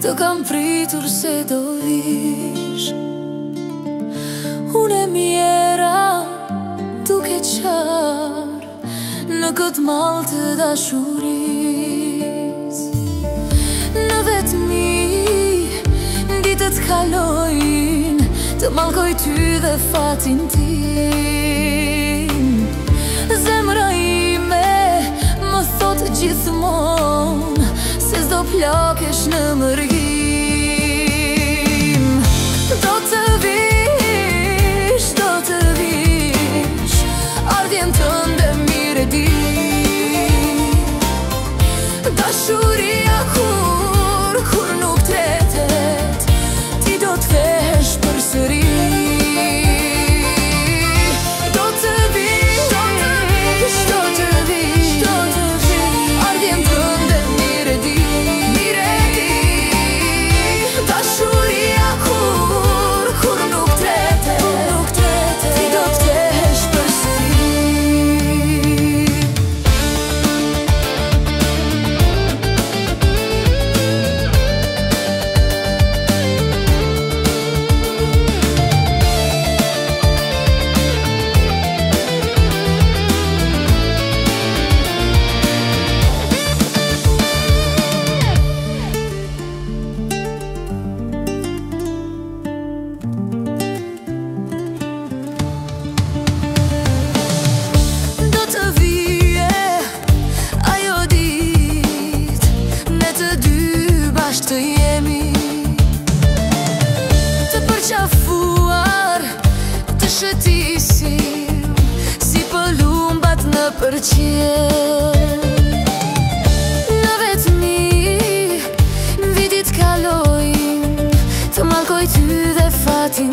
Të kam pritur se do vish. Unë e mjera duke qarë në këtë mall të dashuris. Në vetëmi ditët kalojnë, të mallkoj ty dhe fatin tim. Zemra ime më thot gjithmonë se s'do plakesh në mërgim. Do të vish, ardhjen tënde mire di. Dashuria kur nuk tretet, ti do t'vesh përsëri. Të jemi të përqafuar, të shëtisim si pëllumbat në përqel. Në vetëmi vitit kalojnë, të mallkoj ty dhe fatin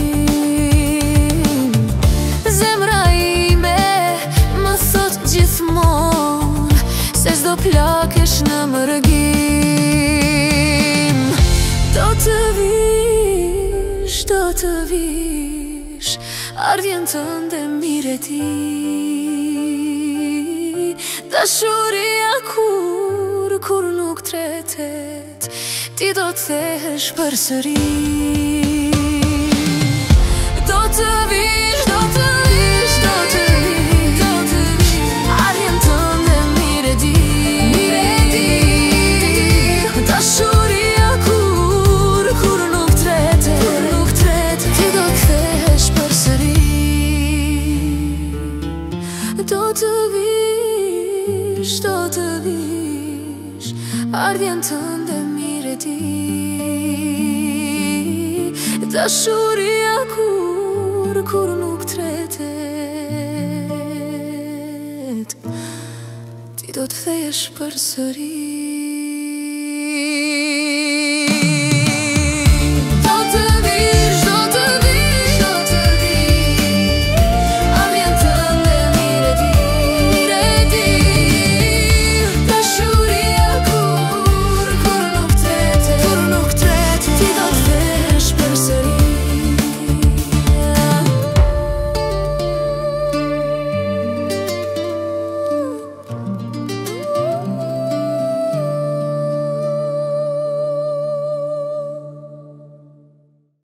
tim. Zemra ime më thot gjithmonë se s'do plakesh në mërgim. Do të vish, ardhjen tënde mire ti. Dashuria kur nuk tretet, ti do t'thesh përsëri. Do të vish, ardhjen tënde mire di. Dashuria kur nuk tretet, ti do t'thesh përsëri. Do të vish, ardhjen tënde mire di. Dashuria kur nuk tretet, ti do t'thesh përsëri.